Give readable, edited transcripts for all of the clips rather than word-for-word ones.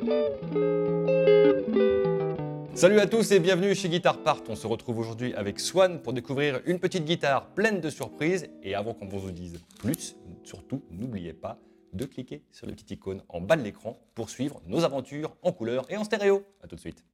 Salut à tous et bienvenue chez Guitar Part. On se retrouve aujourd'hui avec Swan pour découvrir une petite guitare pleine de surprises. Et avant qu'on vous en dise plus, surtout n'oubliez pas de cliquer sur le petit icône en bas de l'écran pour suivre nos aventures en couleur et en stéréo. A tout de suite.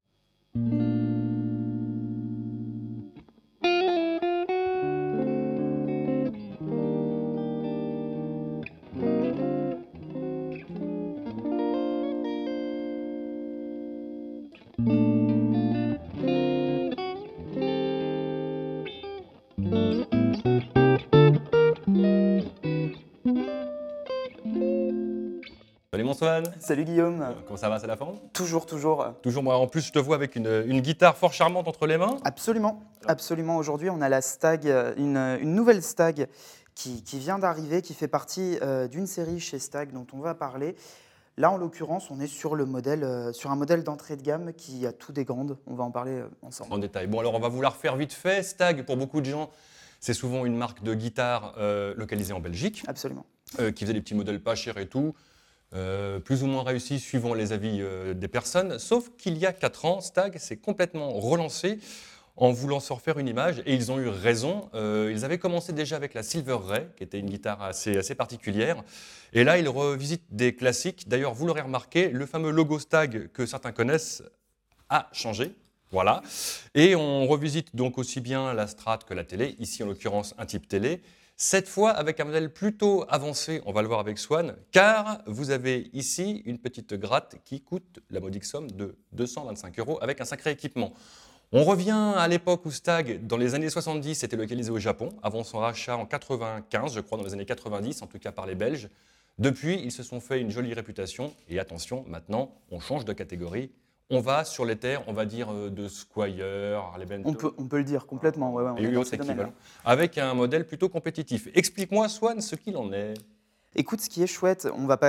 Salut mon Swan. Salut Guillaume. Comment ça va, c'est la forme? Toujours. Toujours moi. En plus, je te vois avec une guitare fort charmante entre les mains. Absolument. Aujourd'hui, on a la Stag, une nouvelle Stag qui vient d'arriver, qui fait partie d'une série chez Stag dont on va parler. Là, en l'occurrence, on est sur un modèle d'entrée de gamme qui a tout des grandes. On va en parler ensemble. En détail. Bon, alors on va vous la refaire vite fait. Stag, pour beaucoup de gens, c'est souvent une marque de guitare localisée en Belgique, Absolument. qui faisait des petits modèles pas chers et tout. Plus ou moins réussi suivant les avis des personnes, sauf qu'il y a 4 ans, Stag s'est complètement relancé en voulant se refaire une image, et ils ont eu raison. Ils avaient commencé déjà avec la Silver Ray, qui était une guitare assez particulière, et là ils revisitent des classiques. D'ailleurs, vous l'aurez remarqué, le fameux logo Stag que certains connaissent a changé. Voilà. Et on revisite donc aussi bien la Strat que la télé, ici en l'occurrence un type télé. Cette fois avec un modèle plutôt avancé, on va le voir avec Swan, car vous avez ici une petite gratte qui coûte la modique somme de 225 € avec un sacré équipement. On revient à l'époque où Stag, dans les années 70, était localisé au Japon, avant son rachat en 95, je crois, dans les années 90, en tout cas par les Belges. Depuis, ils se sont fait une jolie réputation, et attention, maintenant, on change de catégorie. On va sur les terres, on va dire, de Squire, Harley Benton. On peut le dire complètement. Ouais, on Et est eu dans autre ce domaine-là. équivalent, avec un modèle plutôt compétitif. Explique-moi, Swan, ce qu'il en est. Écoute, ce qui est chouette, on va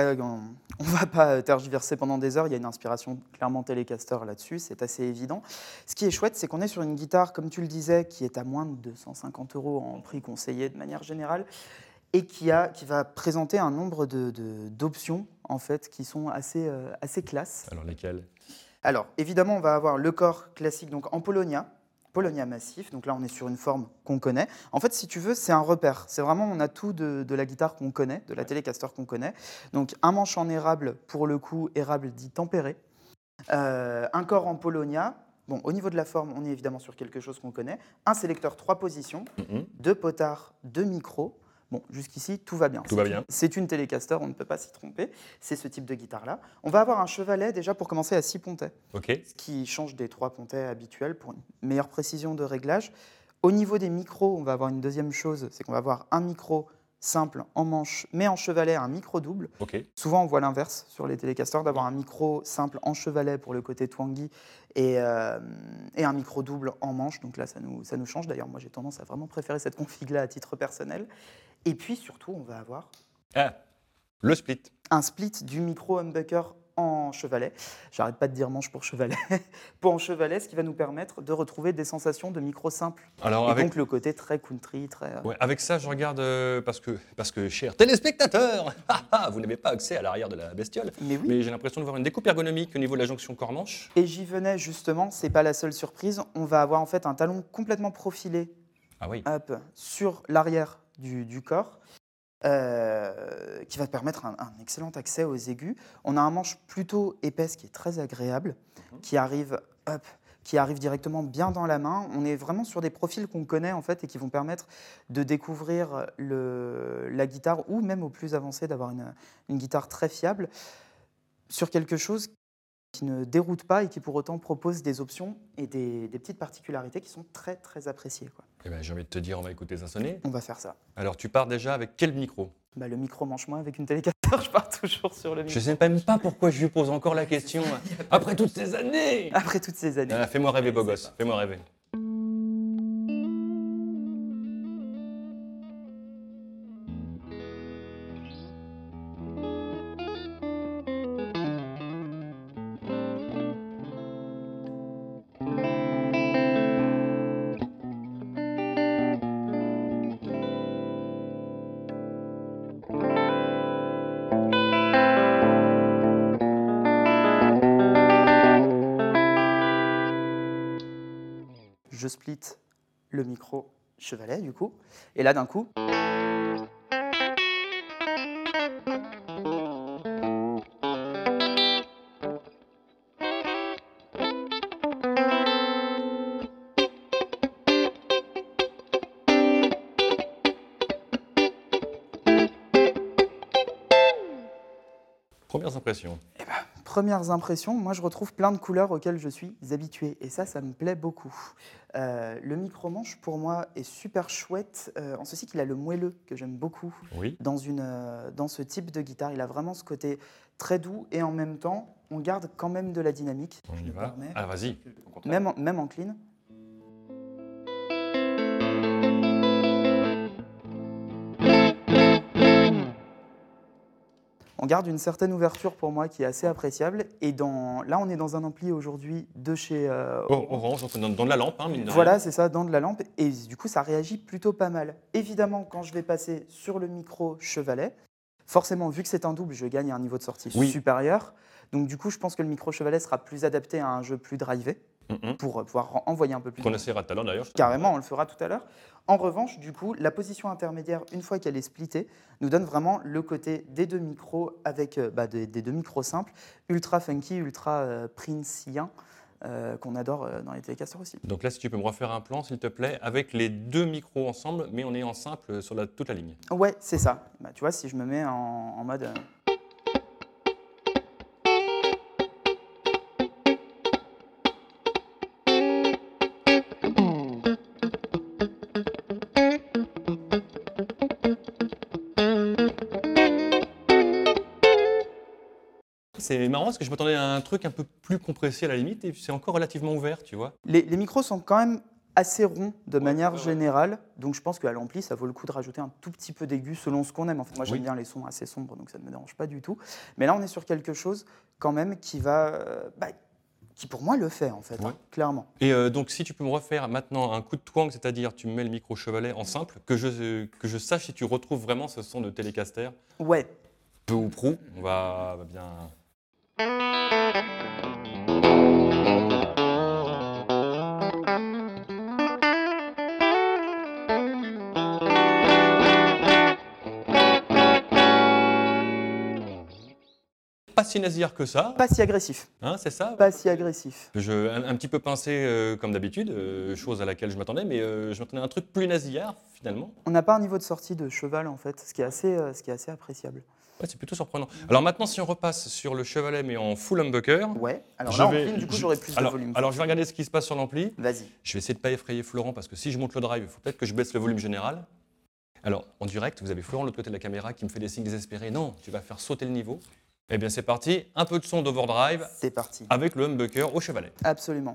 pas tergiverser pendant des heures. Il y a une inspiration clairement Telecaster là-dessus, c'est assez évident. Ce qui est chouette, c'est qu'on est sur une guitare, comme tu le disais, qui est à moins de 250 € en prix conseillé de manière générale, et qui va présenter un nombre d'options en fait qui sont assez classe. Alors lesquels? Alors évidemment, on va avoir le corps classique donc en Polonia massif. Donc là, on est sur une forme qu'on connaît. En fait, si tu veux, c'est un repère. C'est vraiment, on a tout de la guitare qu'on connaît, de la Telecaster qu'on connaît. Donc un manche en érable, pour le coup, érable dit tempéré. Un corps en Polonia. Bon, au niveau de la forme, on est évidemment sur quelque chose qu'on connaît. Un sélecteur 3 positions, 2 potards, 2 micros. Bon, jusqu'ici, tout va bien. Tout va bien. C'est une Telecaster, on ne peut pas s'y tromper. C'est ce type de guitare-là. On va avoir un chevalet, déjà, pour commencer, à 6 pontets. Ok. Ce qui change des 3 pontets habituels pour une meilleure précision de réglage. Au niveau des micros, on va avoir une deuxième chose, c'est qu'on va avoir un micro simple en manche, mais en chevalet, un micro double. Ok. Souvent, on voit l'inverse sur les Telecasters, d'avoir un micro simple en chevalet pour le côté twangy et un micro double en manche. Donc là, ça nous change. D'ailleurs, moi, j'ai tendance à vraiment préférer cette config-là à titre personnel. Et puis, surtout, on va avoir Le split. un split du micro humbucker en chevalet. J'arrête pas de dire manche pour chevalet. Pour en chevalet, ce qui va nous permettre de retrouver des sensations de micro simple. Alors, Et donc le côté très country, très... ouais, avec ça, je regarde parce que, chers téléspectateurs, vous n'avez pas accès à l'arrière de la bestiole, Mais oui. mais j'ai l'impression de voir une découpe ergonomique au niveau de la jonction corps-manche. Et j'y venais justement, c'est pas la seule surprise. On va avoir en fait un talon complètement profilé Ah oui. sur l'arrière du corps. Qui va permettre un excellent accès aux aigus. On a un manche plutôt épaisse qui est très agréable, qui arrive directement bien dans la main. On est vraiment sur des profils qu'on connaît en fait et qui vont permettre de découvrir la guitare ou même au plus avancé d'avoir une guitare très fiable sur quelque chose qui ne déroute pas et qui pour autant propose des options et des petites particularités qui sont très très appréciées, quoi. Eh ben, j'ai envie de te dire, on va écouter ça sonner. On va faire ça. Alors, tu pars déjà avec quel micro? Le micro manche-moi avec une Telecaster, je pars toujours sur le micro. Je sais même pas pourquoi je lui pose encore la question. Après toutes ces années. Après toutes ces années. Fais-moi rêver, beau gosse. Fais-moi rêver. je split le micro chevalet du coup. Et là d'un coup, Premières impressions. premières impressions, moi je retrouve plein de couleurs auxquelles je suis habitué et ça me plaît beaucoup. Le micro-manche pour moi est super chouette en ceci qu'il a le moelleux que j'aime beaucoup Oui. dans ce type de guitare. Il a vraiment ce côté très doux et en même temps on garde quand même de la dynamique. On Je y me va. permets. Ah, vas-y. Au contraire. Même en clean. On garde une certaine ouverture pour moi qui est assez appréciable. Et là, on est dans un ampli aujourd'hui de chez Orange, donc dans de la lampe, hein, mine de rien. Voilà, c'est ça, dans de la lampe. Et du coup, ça réagit plutôt pas mal. Évidemment, quand je vais passer sur le micro chevalet, forcément, vu que c'est un double, je gagne un niveau de sortie supérieur. Donc du coup, je pense que le micro chevalet sera plus adapté à un jeu plus drivé pour pouvoir envoyer un peu plus. Qu'on essaiera tout à l'heure d'ailleurs. Carrément, on le fera tout à l'heure. En revanche, du coup, la position intermédiaire, une fois qu'elle est splittée, nous donne vraiment le côté des deux micros avec des deux micros simples, ultra funky, ultra princien, qu'on adore dans les Telecaster aussi. Donc là, si tu peux me refaire un plan, s'il te plaît, avec les deux micros ensemble, mais on est en simple sur toute la ligne. Ouais, c'est ça. Tu vois, si je me mets en mode... C'est marrant parce que je m'attendais à un truc un peu plus compressé à la limite et c'est encore relativement ouvert, tu vois. Les micros sont quand même assez ronds de manière générale, donc je pense qu'à l'ampli, ça vaut le coup de rajouter un tout petit peu d'aigu selon ce qu'on aime. En fait, moi, j'aime bien les sons assez sombres, donc ça ne me dérange pas du tout. Mais là, on est sur quelque chose quand même qui pour moi le fait en fait, clairement. Et donc si tu peux me refaire maintenant un coup de twang, c'est-à-dire tu me mets le micro chevalet en simple, que je sache si tu retrouves vraiment ce son de Telecaster. Ouais. Peu ou prou, on va bien... Pas si nasillard que ça, Pas si agressif. hein, c'est ça? Pas si agressif. Un petit peu pincé comme d'habitude, chose à laquelle je m'attendais, mais je m'attendais à un truc plus nasillard finalement. On n'a pas un niveau de sortie de cheval en fait, ce qui est assez appréciable. Ouais, c'est plutôt surprenant. Alors maintenant, si on repasse sur le chevalet mais en full humbucker. Ouais, alors là en clean, du coup j'aurai plus de volume. Alors je vais regarder ce qui se passe sur l'ampli. Vas-y. Je vais essayer de ne pas effrayer Florent parce que si je monte le drive, il faut peut-être que je baisse le volume général. Alors en direct, vous avez Florent de l'autre côté de la caméra qui me fait des signes désespérés. Non, tu vas faire sauter le niveau. Eh bien c'est parti, un peu de son d'overdrive. C'est parti. Avec le humbucker au chevalet. Absolument.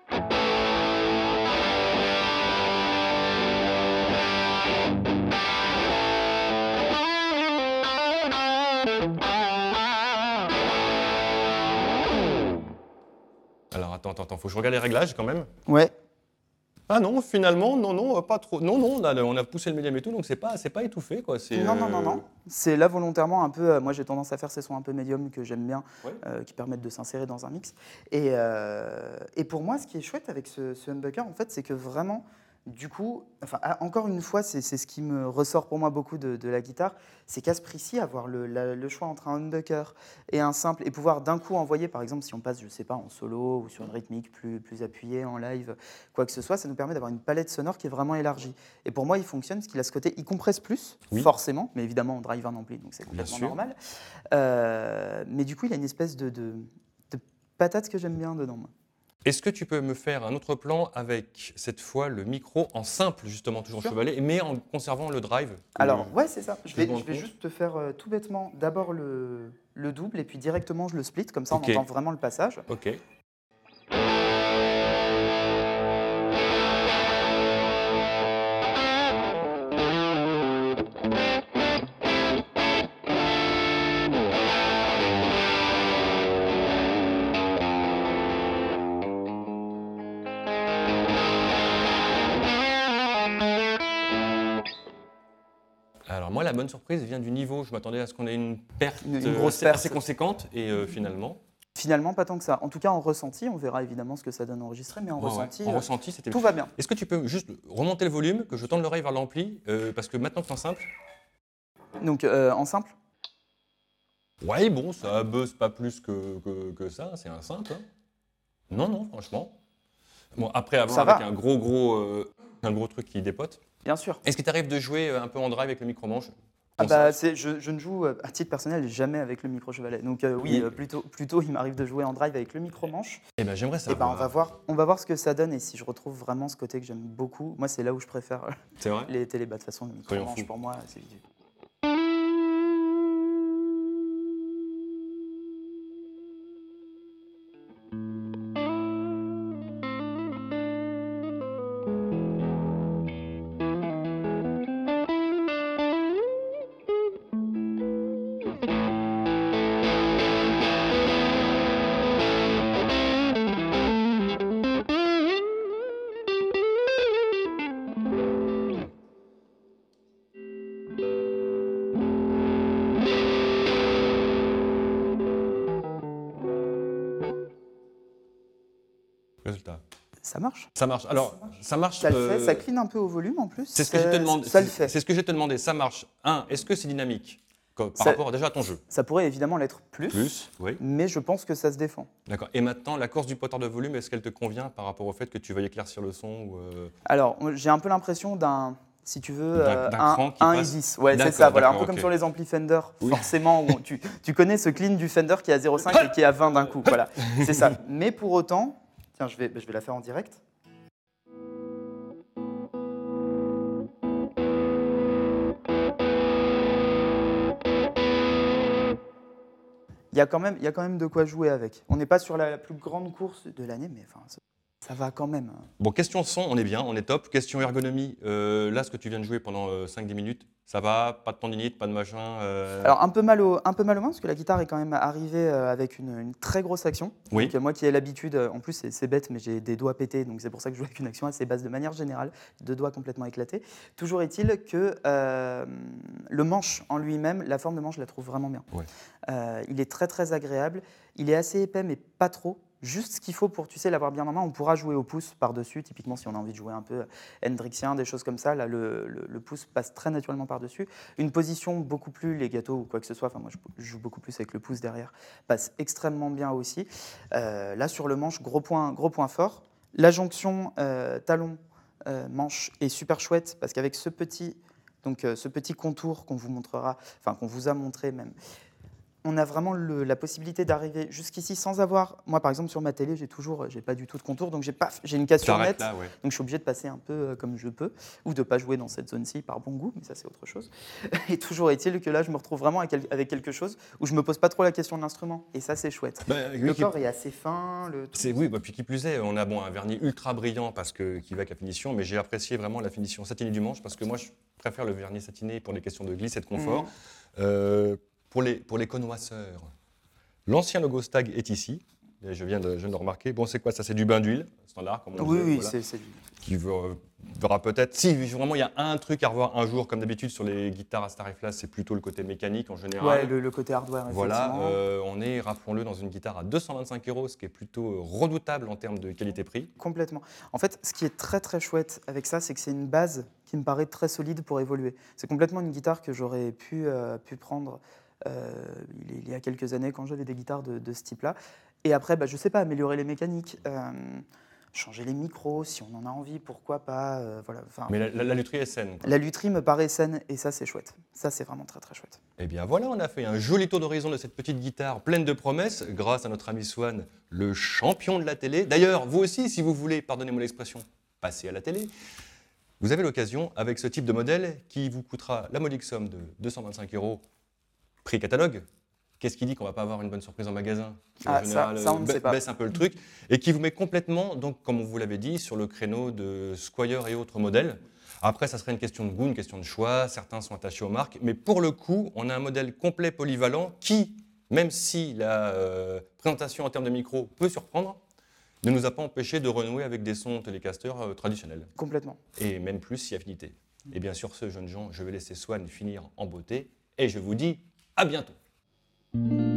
Alors attends, faut que je regarde les réglages quand même. Ouais. Ah non, finalement, non, pas trop. Non, on a poussé le médium et tout, donc c'est pas étouffé quoi. Non. C'est là volontairement un peu. Moi, j'ai tendance à faire ces sons un peu médium que j'aime bien, qui permettent de s'insérer dans un mix. Et pour moi, ce qui est chouette avec ce humbucker, en fait, c'est que vraiment, du coup, encore une fois, c'est ce qui me ressort pour moi beaucoup de la guitare, c'est qu'à ce prix-ci, avoir le choix entre un humbucker et un simple, et pouvoir d'un coup envoyer, par exemple, si on passe, je sais pas, en solo ou sur une rythmique plus appuyée, en live, quoi que ce soit, ça nous permet d'avoir une palette sonore qui est vraiment élargie. Et pour moi, il fonctionne parce qu'il a ce côté, il compresse plus, forcément, mais évidemment, on drive un ampli, donc c'est complètement normal. Mais du coup, il a une espèce de patate que j'aime bien dedans, moi. Est-ce que tu peux me faire un autre plan avec, cette fois, le micro en simple, justement, toujours chevalet, mais en conservant le drive? Alors, ouais, c'est ça. Je vais juste te faire tout bêtement d'abord le double, et puis directement, je le split, comme ça, on entend vraiment le passage. Ok. Alors moi, la bonne surprise vient du niveau. Je m'attendais à ce qu'on ait une perte Une grosse perte. assez conséquente et finalement... Finalement, pas tant que ça. En tout cas, en ressenti, on verra évidemment ce que ça donne enregistré, mais en ressenti, En ressenti, c'était tout va bien. Est-ce que tu peux juste remonter le volume, que je tende l'oreille vers l'ampli, parce que maintenant que c'est en simple. Donc, en simple, Ouais, bon, ça buzz pas plus que ça, c'est un simple. Hein. Non, franchement. Bon, après avoir Ça avec va. un gros truc qui dépote. bien sûr. Est-ce qu'il t'arrive de jouer un peu en drive avec le micro-manche Ah Ton bah, sas je ne joue à titre personnel jamais avec le micro chevalet. Donc oui, Oui. plutôt il m'arrive de jouer en drive avec le micro manche. Eh ben, j'aimerais Et ben savoir. on va voir ce que ça donne et si je retrouve vraiment ce côté que j'aime beaucoup. Moi, c'est là où je préfère C'est vrai les télébats. De toute façon, le micro Soyons manche fous. pour moi, c'est vite vu. Résultat. Ça marche. Ça marche. Alors, ça marche. Ça le fait, ça clean un peu au volume en plus. C'est ce que je te demande. Ça le fait. C'est ce que je te demandé. Ça marche. Est-ce que c'est dynamique par Ça- rapport déjà à ton jeu Ça pourrait évidemment l'être plus, oui. mais je pense que ça se défend. D'accord. Et maintenant, la course du potard de volume, est-ce qu'elle te convient par rapport au fait que tu veuilles éclaircir le son ou, Alors, j'ai un peu l'impression d'un, si tu veux, D'un cran qui 1 et passe. 10. Ouais, c'est D'accord, ça, voilà, un peu d'accord, comme ok. sur les amplis Fender, Oui. forcément, où tu connais ce clean du Fender qui est à 0,5 et qui est à 20 d'un coup, voilà, c'est ça. Mais pour autant, tiens, je vais la faire en direct. Il y a quand même de quoi jouer avec. On n'est pas sur la plus grande course de l'année, mais enfin, ça va quand même. Bon, question son, on est bien, on est top. Question ergonomie, là, ce que tu viens de jouer pendant 5-10 minutes, ça va? Pas de tendinite, pas de machin Alors un peu mal aux mains parce que la guitare est quand même arrivée avec une très grosse action. Oui. Donc, moi qui ai l'habitude, en plus c'est bête mais j'ai des doigts pétés donc c'est pour ça que je joue avec une action assez basse de manière générale, 2 doigts complètement éclatés. Toujours est-il que le manche en lui-même, la forme de manche je la trouve vraiment bien. Ouais. Il est très très agréable, il est assez épais mais pas trop. Juste ce qu'il faut pour, tu sais, l'avoir bien en main. On pourra jouer au pouce par-dessus, typiquement si on a envie de jouer un peu hendrixien, des choses comme ça. Là, le pouce passe très naturellement par-dessus. Une position beaucoup plus legato ou quoi que ce soit, enfin moi je joue beaucoup plus avec le pouce derrière, passe extrêmement bien aussi. Là, sur le manche, gros point fort. La jonction talon manche est super chouette parce qu'avec ce petit contour qu'on vous montrera, enfin qu'on vous a montré même, on a vraiment la possibilité d'arriver jusqu'ici sans avoir. Moi, par exemple, sur ma télé, j'ai pas du tout de contour, donc j'ai une cassure T'arrêtes nette. là, ouais. Donc, je suis obligé de passer un peu comme je peux, ou de pas jouer dans cette zone-ci par bon goût, mais ça, c'est autre chose. Et toujours est-il que là, je me retrouve vraiment avec quelque chose où je me pose pas trop la question de l'instrument, et ça, c'est chouette. Le corps est assez fin. Oui, bah, puis qui plus est, on a un vernis ultra brillant parce qui va avec la finition, mais j'ai apprécié vraiment la finition satinée du manche parce que moi, je préfère le vernis satiné pour les questions de glisse et de confort. Pour les connoisseurs, l'ancien logo Stag est ici. Et je viens de le remarquer. Bon, c'est quoi ça? C'est du bain d'huile, standard, comme on Oui, disait, oui, voilà. c'est Qui verra peut-être. Si vraiment il y a un truc à revoir un jour, comme d'habitude sur les guitares à Stariflas, c'est plutôt le côté mécanique en général. Ouais, le côté hardware, Voilà, effectivement. on est, rappelons-le, dans une guitare à 225 €, ce qui est plutôt redoutable en termes de qualité-prix. Complètement. En fait, ce qui est très très chouette avec ça, c'est que c'est une base qui me paraît très solide pour évoluer. C'est complètement une guitare que j'aurais pu prendre il y a quelques années quand j'avais des guitares de ce type-là. Et après, je ne sais pas, améliorer les mécaniques, changer les micros, si on en a envie, pourquoi pas. Voilà. Enfin, Mais la lutherie est saine, quoi. la lutherie me paraît saine et ça, c'est chouette. Ça, c'est vraiment très très chouette. Eh bien voilà, on a fait un joli tour d'horizon de cette petite guitare pleine de promesses, grâce à notre ami Swan, le champion de la télé. D'ailleurs, vous aussi, si vous voulez, pardonnez-moi l'expression, passer à la télé, vous avez l'occasion, avec ce type de modèle, qui vous coûtera la modique somme de 225 € prix catalogue. Qu'est-ce qui dit qu'on ne va pas avoir une bonne surprise en magasin qui, en général, ça, on ne sait pas. baisse un peu le truc, et qui vous met complètement, donc, comme on vous l'avait dit, sur le créneau de Squier et autres modèles. Après, ça serait une question de goût, une question de choix. Certains sont attachés aux marques. Mais pour le coup, on a un modèle complet polyvalent qui, même si la présentation en termes de micro peut surprendre, ne nous a pas empêché de renouer avec des sons Telecaster traditionnels. Complètement. Et même plus si affinité. Et bien sûr, ce jeunes gens, je vais laisser Swan finir en beauté. Et je vous dis à bientôt.